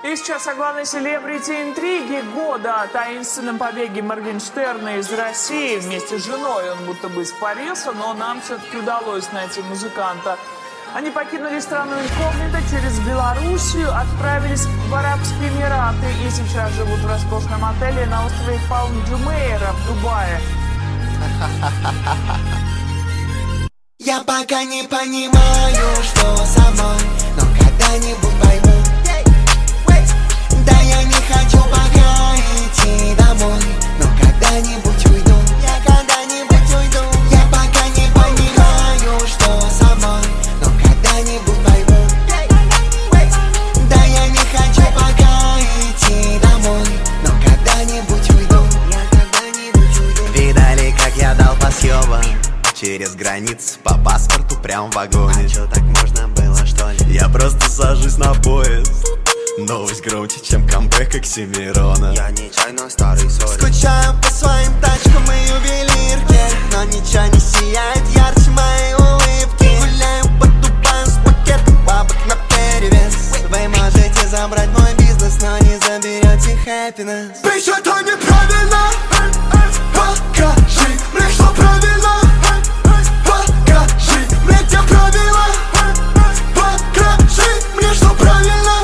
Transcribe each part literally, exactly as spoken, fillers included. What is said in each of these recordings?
И сейчас о главной селебрити интриги года, о таинственном побеге Моргенштерна из России. Вместе с женой он будто бы испарился, но нам все-таки удалось найти музыканта. Они покинули страну инкогнито, через Белоруссию отправились в Арабские Эмираты и сейчас живут в роскошном отеле на острове Палм-Джумейра в Дубае. Я пока не понимаю, что со мной, но когда-нибудь пойму. Да я не хочу пока идти домой, но когда-нибудь уйду. Я когда-нибудь уйду. Я пока не понимаю, что со мной, но когда-нибудь пойму. Да я не хочу пока идти домой, но когда-нибудь уйду. Я когда-нибудь уйду. Видали, как я дал по съебам через границы по паспорту прям в вагоне. А чё, так можно было, что ли? Я просто сажусь на поезд. Новость громче, чем камбэк Оксимирона. Я нечаянно старый сори. Скучаю по своим тачкам и ювелирке, но ничего не сияет ярче моей улыбки. Гуляю по Дубаю с пакетом бабок наперевес. Вы можете забрать мой бизнес, но не заберете happiness. Bitch, это неправильно. Покажи мне, что правильно. Покажи мне, где правила. Покажи мне, что правильно.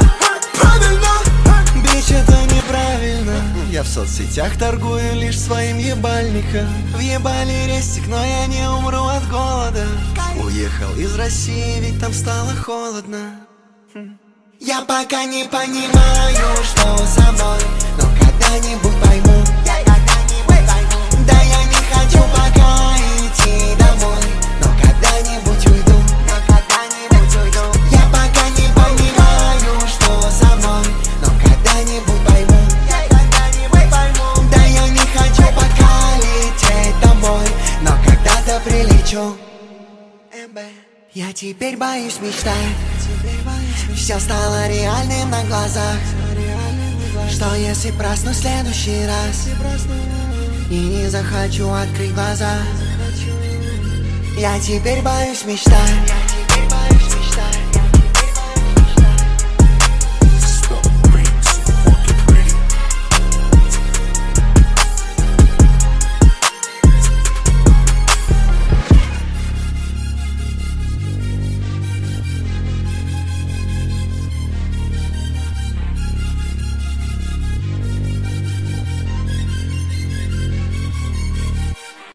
Я в соцсетях торгую лишь своим ебальником. Въебали рестик, но я не умру от голода. Уехал из России, ведь там стало холодно. Я пока не понимаю, что со мной, но когда-нибудь пойму. Я когда-нибудь пойму. Да я не хочу пока идти домой, но когда-нибудь уйду. Но когда-нибудь уйду. Я пока не понимаю, что со мной, но когда-нибудь пойму. Но когда-то прилечу. Я теперь боюсь мечтать. Все стало реальным на глазах. Что если проснусь в следующий раз и не захочу открыть глаза? Я теперь боюсь мечтать.